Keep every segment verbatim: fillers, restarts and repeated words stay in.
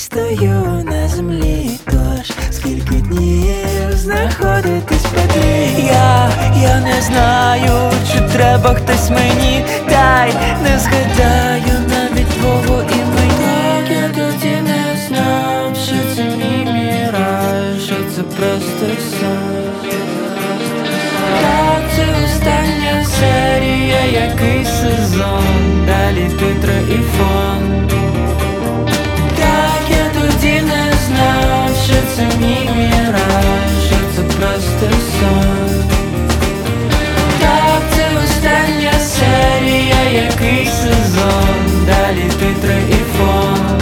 стою на землі, тож скільки днів знаходитись потрібно. Я, я не знаю, чи треба хтось мені, дай не згадаю навіть твого імені. Так я тоді не знав, що це мій міраж, що це просто сон. Так, це остання серія, який сезон, далі титри і фон. Так, я тоді не знав, що це мій міраж, що це просто сон. Так, це остання серія, який сезон, далі титри і фон.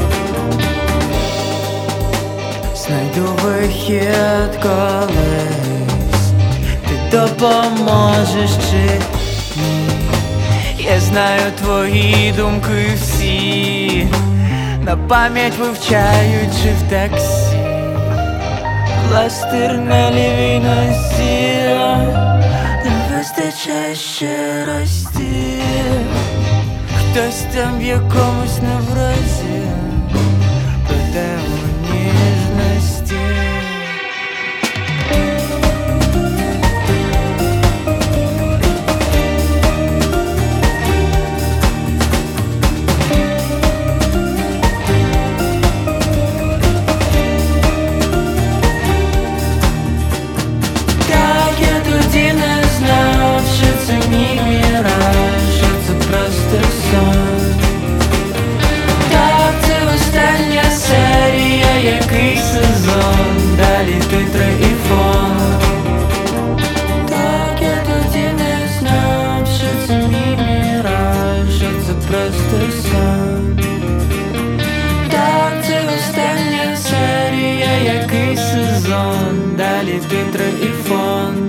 Знайду вихід колись, ти допоможеш чи ні. Я знаю твої думки всі, на пам'ять вивчаючи в таксі. Пластир на лівій носі, не вистачає ще рості. Хтось там в якомусь неврозі, проте у ніжності. Який сезон, далі титри і фон. Так, я тоді не знав, що це мій міраж, що це просто сон. Так, це остання серія, який сезон, далі титри і фон.